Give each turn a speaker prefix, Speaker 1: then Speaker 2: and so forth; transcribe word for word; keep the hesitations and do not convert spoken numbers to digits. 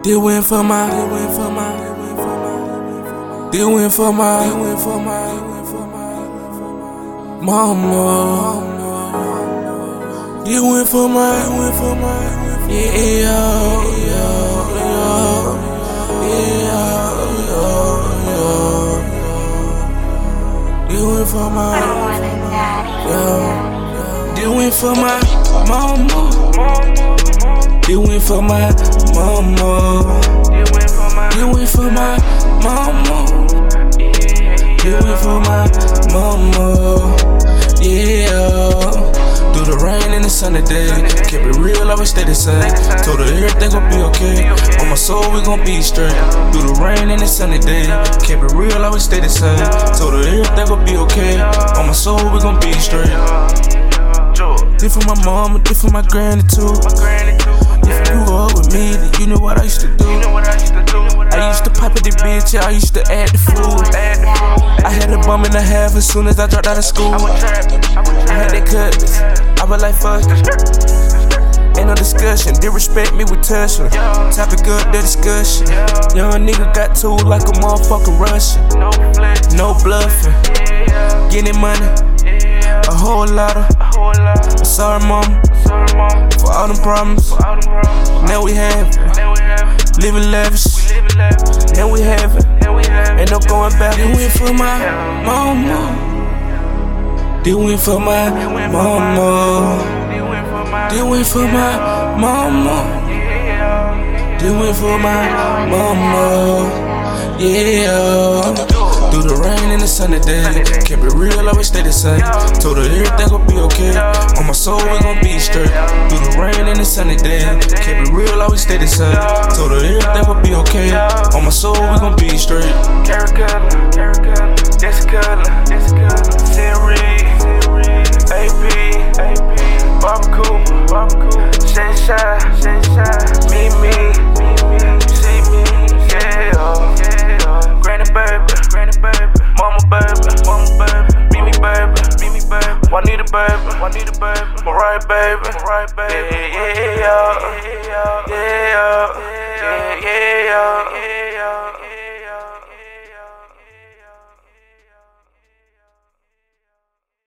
Speaker 1: They went for my, they went for my, they went for my, they went for my, mama. They went for my, they went for my, yeah, yeah, yeah, yeah, yeah. They went for my, yeah. They went for my mama. They went for my mama. They went for my, they went for my mama. They went for my mama. Yeah. Through the rain and the sunny day, kept it real, always stay the same. Told her everything gon' be okay. On my soul, we gon' be straight. Through the rain and the sunny day, kept it real, always stay the same. Told her everything gon' be okay. On my soul, we gon' be straight. Different my mama, different my granny too. If you grew up with me, then you know what I used to do. I used to pop at the bitch, yeah, I used to add the food. I had a bum and a half as soon as I dropped out of school. I had that cutlass, I was like fuck it. Ain't no discussion, they respect me with touching. Topic up the discussion. Young nigga got two like a motherfucking Russian. No bluffing, getting money, a whole lot of. Sorry mama, for all them problems. Now we have it, living lavish. Now we have it, ain't no going back. They went for my mama. They went for my mama. They went for my mama. They went for my mama. Yeah. Through the rain and the sunny day, kept it real, always stay the same. Told her everything gon' be okay. On my soul, we gon' be straight. Through the rain and the sunny day, kept it real, always stay the same. Told her everything gon' be okay. On my soul, we gon' be straight.
Speaker 2: Carrot color, carrot color, this color, this color, Siri, A P, A P, barbecue, barbecue, sunshine, sunshine, me, me, me, me, see me, yeah, yeah, granny baby. Mama baby, mama baby, Mimi baby, Mimi baby, Juanita baby, Juanita baby, Mariah baby, Mariah baby, yeah, yeah.